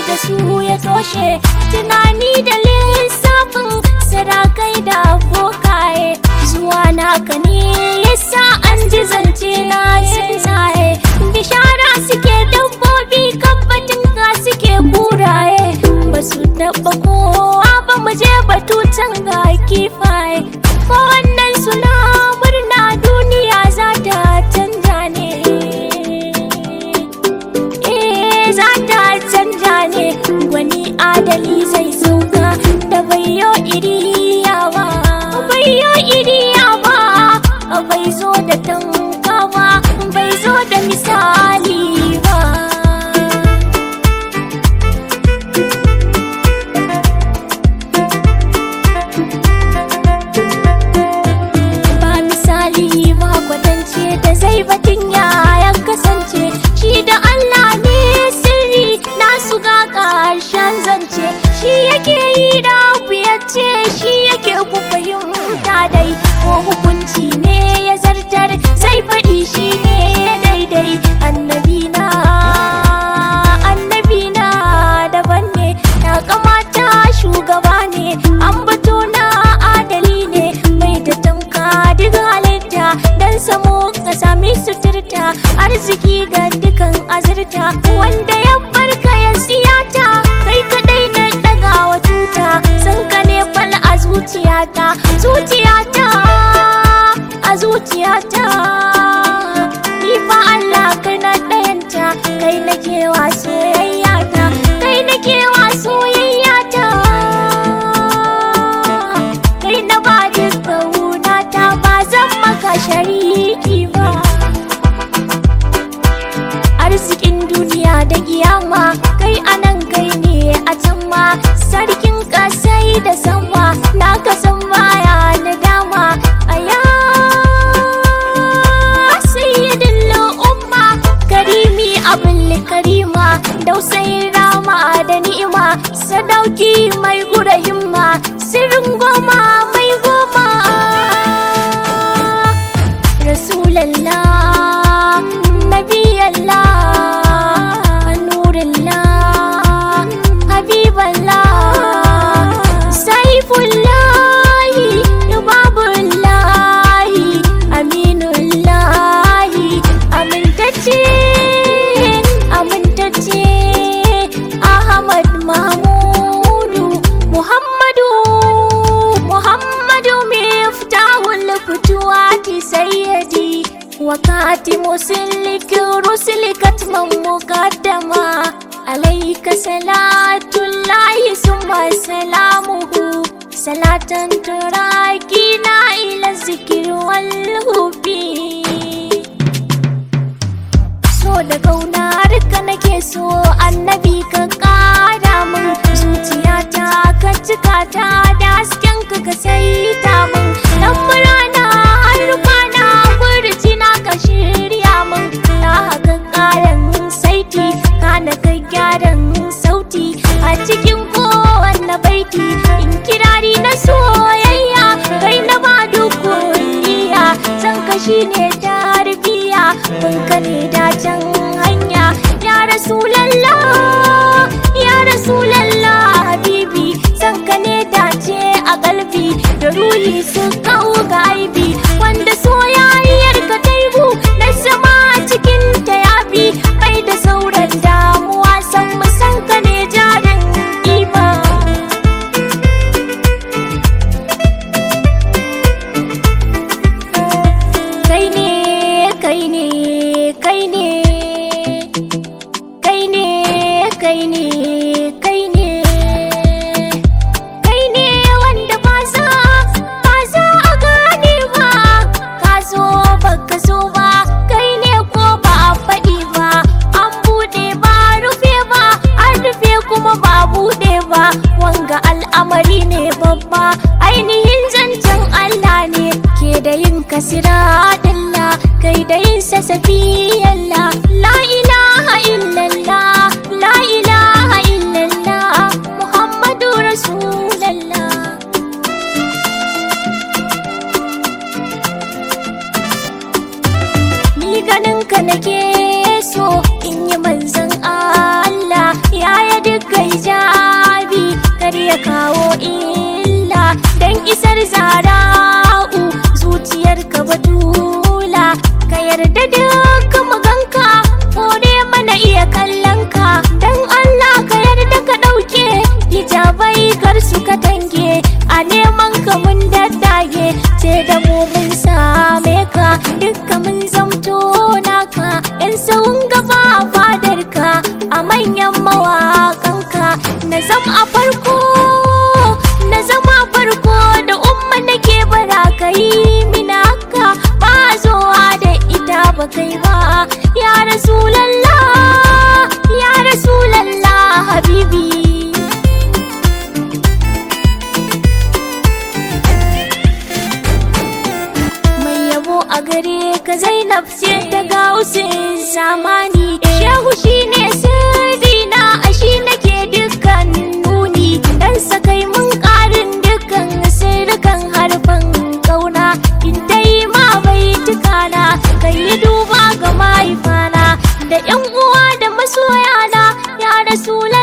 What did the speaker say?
da su ya toshe tunani da lissafin sarakai da abokaye zuwa naka ne yasa an ji zance na tsaye bishara suke dabbobi kabbatin ka suke kuraye ba su taɓa kowa ba mu je batu can ga kifaye ko wannan suna murna duniya za ta canja ne za ta canja ne wani adali zai sauka da bayo iriya ba bai zo da tanka ba bai zo da misali ba ba misali ba kwatance da zai batun yayan kasance shi da Allah ne sirri nasu ga ƙarshen zance shi yake yi da yace shi yake ku fahimta dai ko hukunci ne ya zartar zai faɗi shi ne daidai annabina daban ne ya kamata shugaba ne ambato na adali ne mai da tamka duk halitta dan samu ka sami suturta arziki ga dukan azurta wanda ya barka ya siyata kai kadai na dagawa tuta san ka ne fal a zuciyata ni fa Allah kai na ɗayanta kai nake wa soyayyata kai nake wa soyayyata kai na ba duka wunata ba zan maka shariki ba arzikin duniya da kiyama kai anan kai ne a can ma sarkin kasai da sama na kasan baya na dama aya sayyidul umma karimi abul karima dausayin rama da ni'ima sadauki mai gura himma sirrin goma mai goma rasulallah nabiyallah nurullah habiballah saifullahi babullahi aminullahi amintacce ahmad mahmudu muhammadu miftahul futuwati sayyidi wakati musillik rusulikat muqaddama alayka salatullahi summa salamuhu salatan turakina ila zikr wal hubi so da kaunar ka nake so annabi ka kara min zuciyata ka cika ta da hasken ka saita min dan murana har kwana burci na ka shirya min na haka karan saiti kana ka gyaran sauti a cikin kowanne baiti in kirari na soyayya kai na ba dukuniya san ka shine tarbiya kun ka ne dacen hanya ya rasulallah habibi san ka ne dace a kalbi da ruhi su kawo ga aibi wanda soyayyar ka taibu na sama cikin ta yabi bai da sauran damuwa san mu san ka ne jarin ima kai ne wanda ba za a gane ba ka zo baka zo ba kai ne ko ba a faɗi ba an buɗe ba rufe ba an rufe kuma ba buɗe ba wanga al'amari ne babba ainihin zancen Allah ne ke da yin kasira dalla kai da yin sasafi yalla la ilaha illallah la ilaha illallah muhammadu rasulallah ni ganin ka nake so in yi manzon Allah yaya duka illa dan isar zara'u zuciyarka batula ka yarda duka maganka kore mana iya kallonka dan Allah ka yarda ka ɗauke hijabai kar su ka tange a neman ka mun daddage ce da mu mun same ka dukka mun zamto naka yan sawun gaba a fadarka a manyan mawaƙanka na zama a farko da umma nake bara ka yi mina haka ba zowa da ita ba kai ba ya rasulallah habibi mai yabo a gare ka Zainab ce ta gausin zamani shehu shine sirrina a shi nake dukkan nuni dan sakai mun ƙarin dukkan sirrukan harfan kauna in dai ma bai tukana kai yi duba ga mahaifana da yan uwa da masoyana ya rasula